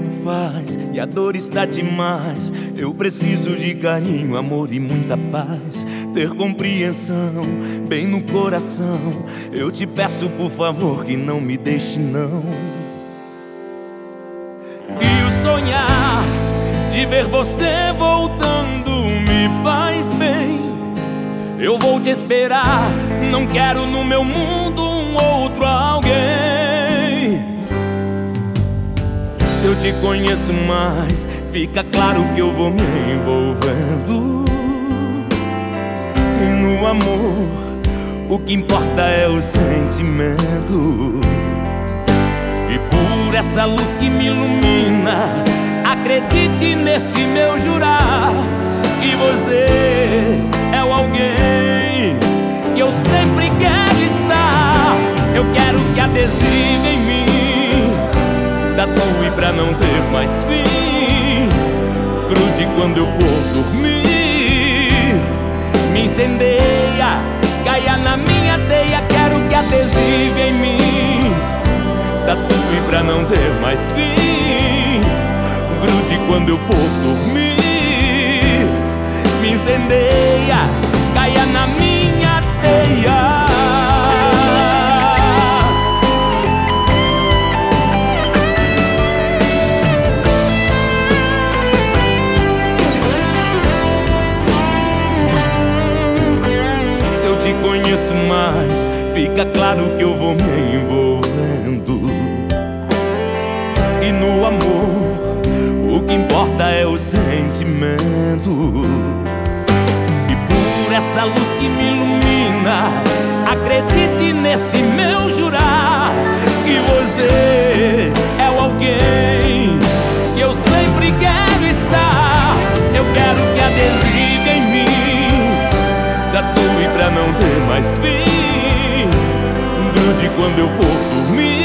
tanto faz e a dor está demais. Eu preciso de carinho, amor e muita paz. Ter compreensão bem no coração. Eu te peço por favor que não me deixe não. E o sonhar de ver você voltando me faz bem. Eu vou te esperar, não quero no meu mundo um outro alguém. Se eu te conheço mais, fica claro que eu vou me envolvendo. E no amor, o que importa é o sentimento. E por essa luz que me ilumina, acredite nesse meu jurar, que você é o alguém que eu sempre quero estar. Eu quero que adesive em mim, tatue pra não ter mais fim, grude quando eu for dormir, me incendeia, caia na minha teia. Quero que adesive em mim, tatue pra não ter mais fim, grude quando eu for dormir, me incendeia, caia na minha teia. Se eu te conheço mais, fica claro que eu vou me envolvendo. E no amor, o que importa é o sentimento. E por essa luz que me ilumina, acredite nesse meu jurar, que você é o alguém que eu sempre quero estar. Eu quero que adesive em mim, tatue pra não ter mais fim, grude quando eu for dormir,